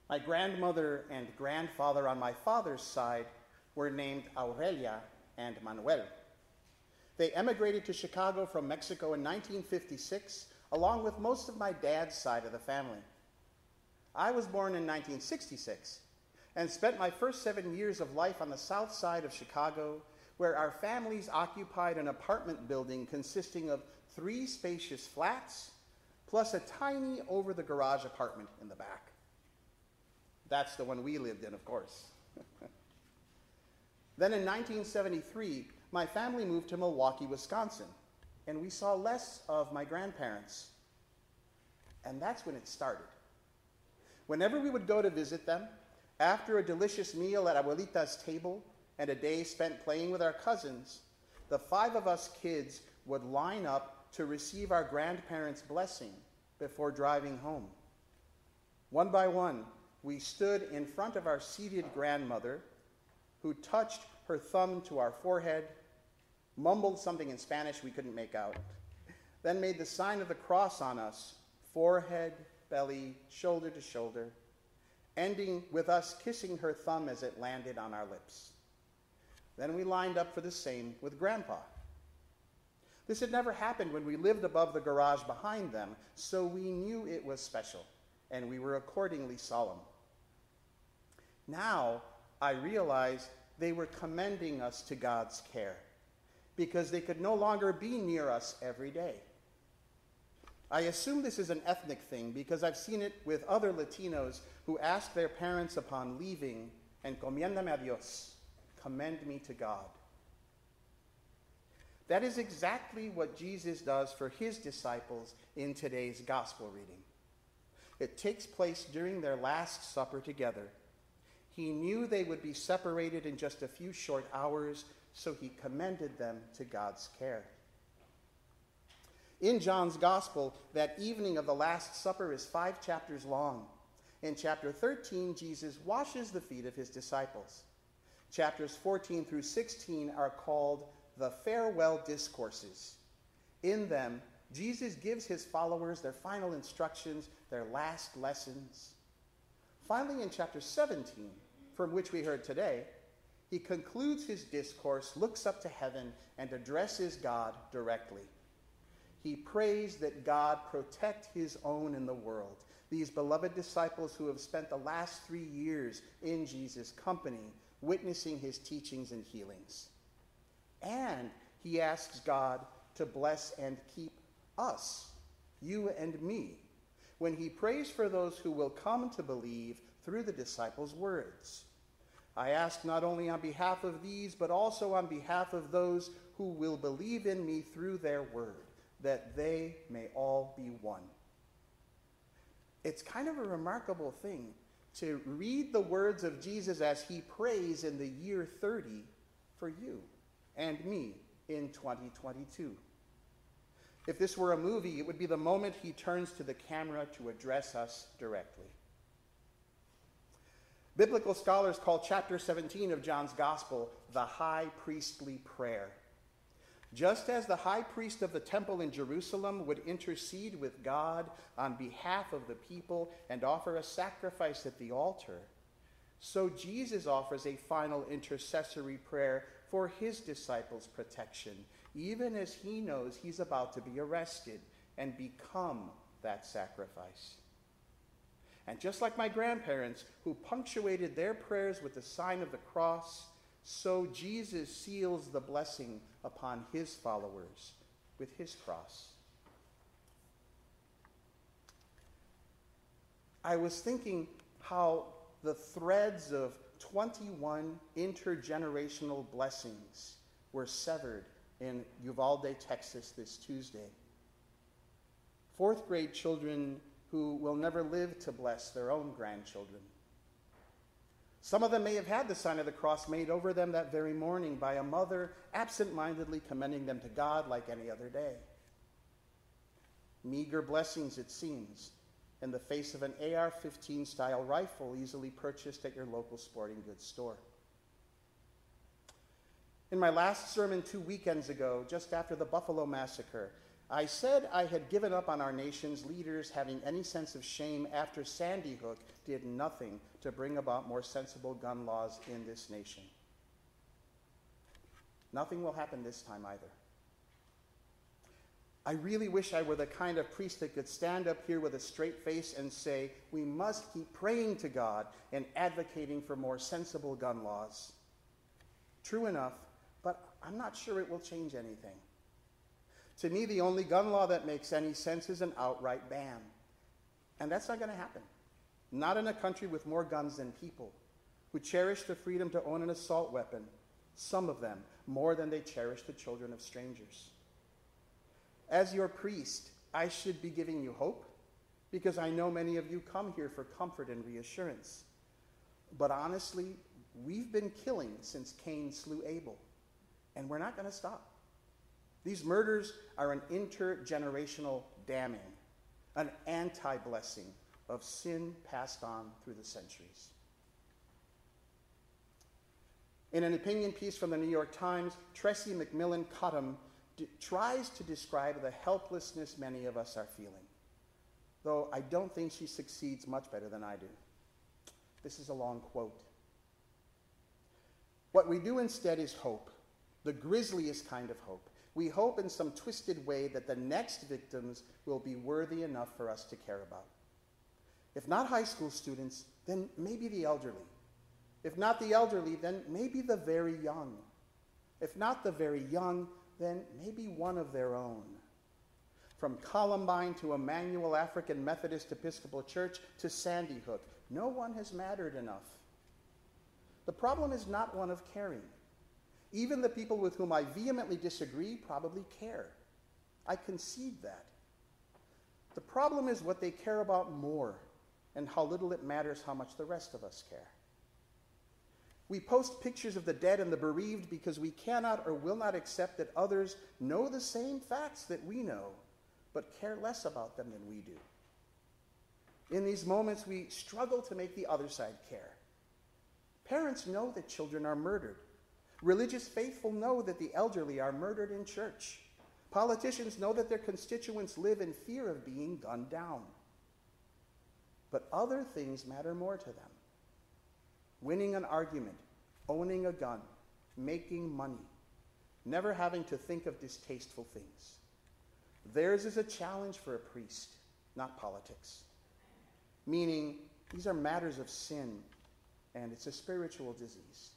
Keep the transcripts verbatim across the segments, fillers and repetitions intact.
My grandmother and grandfather on my father's side were named Aurelia and Manuel. They emigrated to Chicago from Mexico in nineteen fifty-six, along with most of my dad's side of the family. I was born in nineteen sixty-six and spent my first seven years of life on the south side of Chicago, where our families occupied an apartment building consisting of three spacious flats, plus a tiny over-the-garage apartment in the back. That's the one we lived in, of course. Then in nineteen seventy-three, my family moved to Milwaukee, Wisconsin, and we saw less of my grandparents. And that's when it started. Whenever we would go to visit them, after a delicious meal at Abuelita's table and a day spent playing with our cousins, the five of us kids would line up to receive our grandparents' blessing before driving home. One by one, we stood in front of our seated grandmother, who touched her thumb to our forehead, mumbled something in Spanish we couldn't make out, then made the sign of the cross on us, forehead, belly, shoulder to shoulder, ending with us kissing her thumb as it landed on our lips. Then we lined up for the same with Grandpa. This had never happened when we lived above the garage behind them, so we knew it was special, and we were accordingly solemn. Now, I realized they were commending us to God's care, because they could no longer be near us every day. I assume this is an ethnic thing because I've seen it with other Latinos who ask their parents upon leaving, encomiéndame a Dios, commend me to God. That is exactly what Jesus does for his disciples in today's gospel reading. It takes place during their Last Supper together. He knew they would be separated in just a few short hours, so he commended them to God's care. In John's Gospel, that evening of the Last Supper is five chapters long. In chapter thirteen, Jesus washes the feet of his disciples. Chapters fourteen through sixteen are called the farewell discourses. In them, Jesus gives his followers their final instructions, their last lessons. Finally, in chapter seventeen, from which we heard today, he concludes his discourse, looks up to heaven, and addresses God directly. He prays that God protect his own in the world, these beloved disciples who have spent the last three years in Jesus' company, witnessing his teachings and healings. And he asks God to bless and keep us, you and me, when he prays for those who will come to believe through the disciples' words. I ask not only on behalf of these, but also on behalf of those who will believe in me through their word, that they may all be one. It's kind of a remarkable thing to read the words of Jesus as he prays in the year thirty for you and me in twenty twenty-two. If this were a movie, it would be the moment he turns to the camera to address us directly. Biblical scholars call chapter seventeen of John's Gospel the high priestly prayer. Just as the high priest of the temple in Jerusalem would intercede with God on behalf of the people and offer a sacrifice at the altar, so Jesus offers a final intercessory prayer for his disciples' protection, even as he knows he's about to be arrested and become that sacrifice. And just like my grandparents, who punctuated their prayers with the sign of the cross, so Jesus seals the blessing upon his followers with his cross. I was thinking how the threads of twenty-one intergenerational blessings were severed in Uvalde, Texas this Tuesday. Fourth grade children who will never live to bless their own grandchildren. Some of them may have had the sign of the cross made over them that very morning by a mother absent-mindedly commending them to God like any other day. Meager blessings, it seems, in the face of an A R fifteen style rifle easily purchased at your local sporting goods store. In my last sermon two weekends ago, just after the Buffalo Massacre, I said I had given up on our nation's leaders having any sense of shame after Sandy Hook did nothing to bring about more sensible gun laws in this nation. Nothing will happen this time either. I really wish I were the kind of priest that could stand up here with a straight face and say, we must keep praying to God and advocating for more sensible gun laws. True enough, but I'm not sure it will change anything. To me, the only gun law that makes any sense is an outright ban. And that's not going to happen. Not in a country with more guns than people, who cherish the freedom to own an assault weapon, some of them more than they cherish the children of strangers. As your priest, I should be giving you hope, because I know many of you come here for comfort and reassurance. But honestly, we've been killing since Cain slew Abel, and we're not going to stop. These murders are an intergenerational damning, an anti-blessing of sin passed on through the centuries. In an opinion piece from the New York Times, Tressie McMillan Cottom d- tries to describe the helplessness many of us are feeling, though I don't think she succeeds much better than I do. This is a long quote. What we do instead is hope, the grisliest kind of hope. We hope in some twisted way that the next victims will be worthy enough for us to care about. If not high school students, then maybe the elderly. If not the elderly, then maybe the very young. If not the very young, then maybe one of their own. From Columbine to Emmanuel African Methodist Episcopal Church to Sandy Hook, no one has mattered enough. The problem is not one of caring. Even the people with whom I vehemently disagree probably care. I concede that. The problem is what they care about more, and how little it matters how much the rest of us care. We post pictures of the dead and the bereaved because we cannot or will not accept that others know the same facts that we know, but care less about them than we do. In these moments, we struggle to make the other side care. Parents know that children are murdered. Religious faithful know that the elderly are murdered in church. Politicians know that their constituents live in fear of being gunned down. But other things matter more to them. Winning an argument, owning a gun, making money, never having to think of distasteful things. Theirs is a challenge for a priest, not politics. Meaning, these are matters of sin, and it's a spiritual disease.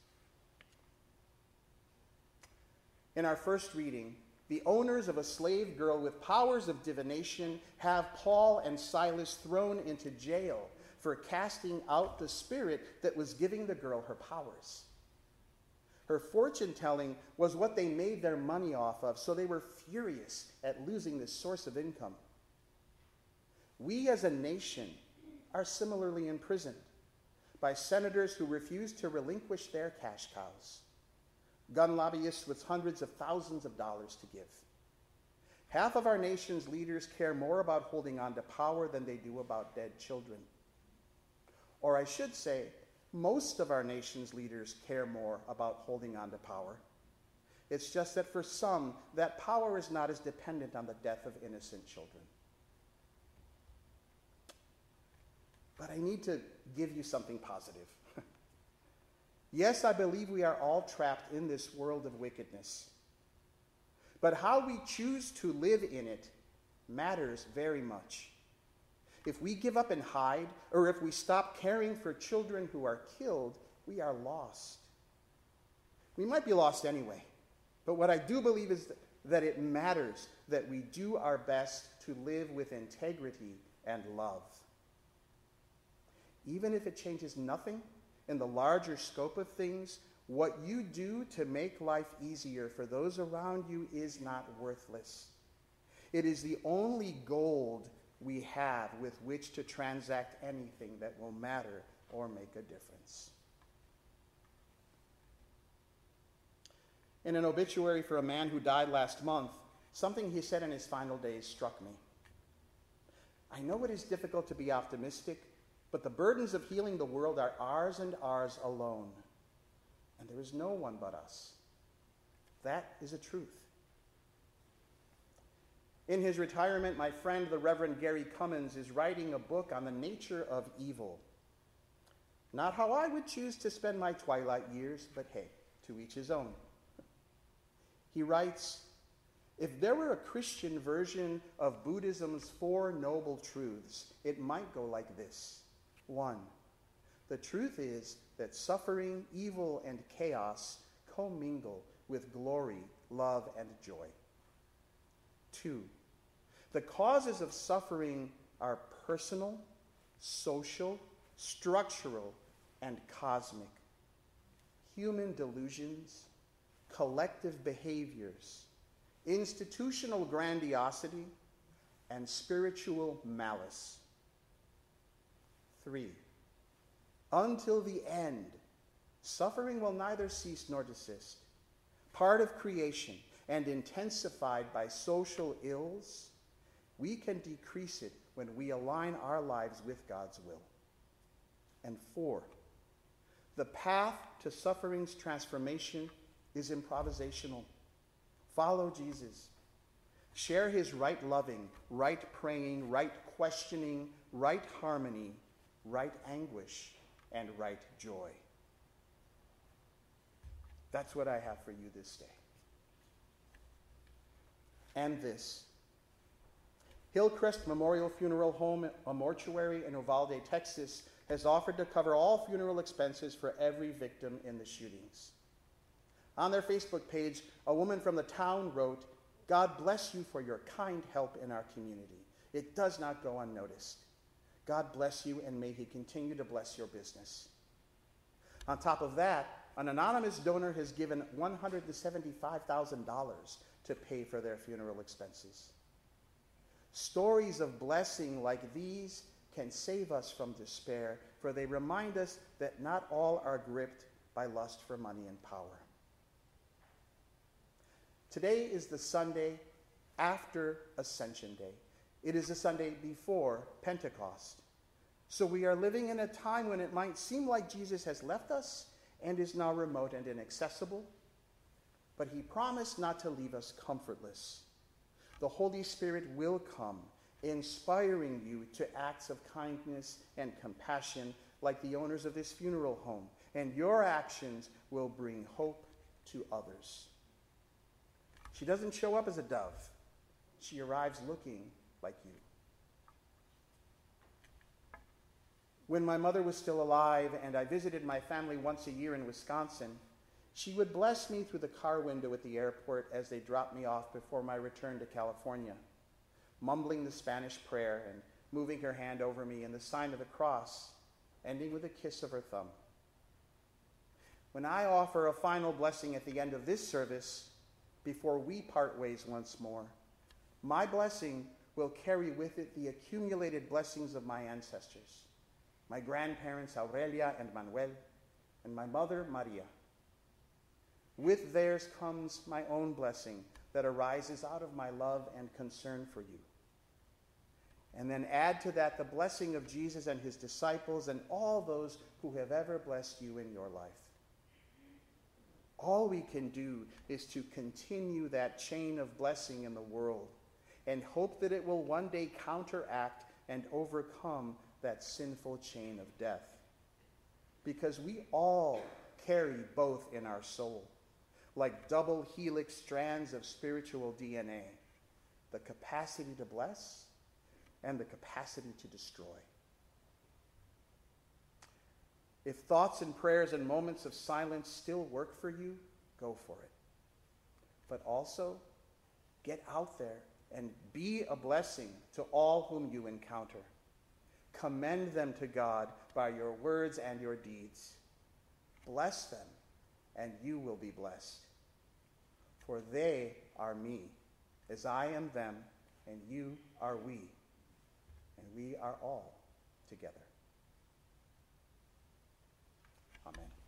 In our first reading, the owners of a slave girl with powers of divination have Paul and Silas thrown into jail for casting out the spirit that was giving the girl her powers. Her fortune-telling was what they made their money off of, so they were furious at losing this source of income. We as a nation are similarly imprisoned by senators who refuse to relinquish their cash cows, gun lobbyists with hundreds of thousands of dollars to give. Half of our nation's leaders care more about holding on to power than they do about dead children. Or I should say, most of our nation's leaders care more about holding on to power. It's just that for some, that power is not as dependent on the death of innocent children. But I need to give you something positive. Yes, I believe we are all trapped in this world of wickedness. But how we choose to live in it matters very much. If we give up and hide, or if we stop caring for children who are killed, we are lost. We might be lost anyway, but what I do believe is that it matters that we do our best to live with integrity and love. Even if it changes nothing in the larger scope of things, what you do to make life easier for those around you is not worthless. It is the only gold we have with which to transact anything that will matter or make a difference. In an obituary for a man who died last month, something he said in his final days struck me. I know it is difficult to be optimistic, but the burdens of healing the world are ours and ours alone. And there is no one but us. That is a truth. In his retirement, my friend, the Reverend Gary Cummins, is writing a book on the nature of evil. Not how I would choose to spend my twilight years, but hey, to each his own. He writes, if there were a Christian version of Buddhism's Four Noble Truths, it might go like this. One, the truth is that suffering, evil, and chaos commingle with glory, love, and joy. Two, the causes of suffering are personal, social, structural, and cosmic. Human delusions, collective behaviors, institutional grandiosity, and spiritual malice. Three, until the end, suffering will neither cease nor desist. Part of creation and intensified by social ills, we can decrease it when we align our lives with God's will. And four, the path to suffering's transformation is improvisational. Follow Jesus. Share his right loving, right praying, right questioning, right harmony, right anguish, and right joy. That's what I have for you this day. And this. Hillcrest Memorial Funeral Home, a mortuary in Uvalde, Texas, has offered to cover all funeral expenses for every victim in the shootings. On their Facebook page, a woman from the town wrote, God bless you for your kind help in our community. It does not go unnoticed. God bless you, and may he continue to bless your business. On top of that, an anonymous donor has given one hundred seventy-five thousand dollars to pay for their funeral expenses. Stories of blessing like these can save us from despair, for they remind us that not all are gripped by lust for money and power. Today is the Sunday after Ascension Day. It is the Sunday before Pentecost. So we are living in a time when it might seem like Jesus has left us and is now remote and inaccessible, but he promised not to leave us comfortless. The Holy Spirit will come, inspiring you to acts of kindness and compassion like the owners of this funeral home, and your actions will bring hope to others. She doesn't show up as a dove. She arrives looking like you. When my mother was still alive and I visited my family once a year in Wisconsin, she would bless me through the car window at the airport as they dropped me off before my return to California, mumbling the Spanish prayer and moving her hand over me in the sign of the cross, ending with a kiss of her thumb. When I offer a final blessing at the end of this service, before we part ways once more, my blessing will carry with it the accumulated blessings of my ancestors, my grandparents Aurelia and Manuel, and my mother Maria. With theirs comes my own blessing that arises out of my love and concern for you. And then add to that the blessing of Jesus and his disciples and all those who have ever blessed you in your life. All we can do is to continue that chain of blessing in the world and hope that it will one day counteract and overcome that sinful chain of death. Because we all carry both in our soul, like double helix strands of spiritual D N A, the capacity to bless and the capacity to destroy. If thoughts and prayers and moments of silence still work for you, go for it. But also, get out there and be a blessing to all whom you encounter. Commend them to God by your words and your deeds. Bless them, and you will be blessed. For they are me, as I am them, and you are we, and we are all together. Amen.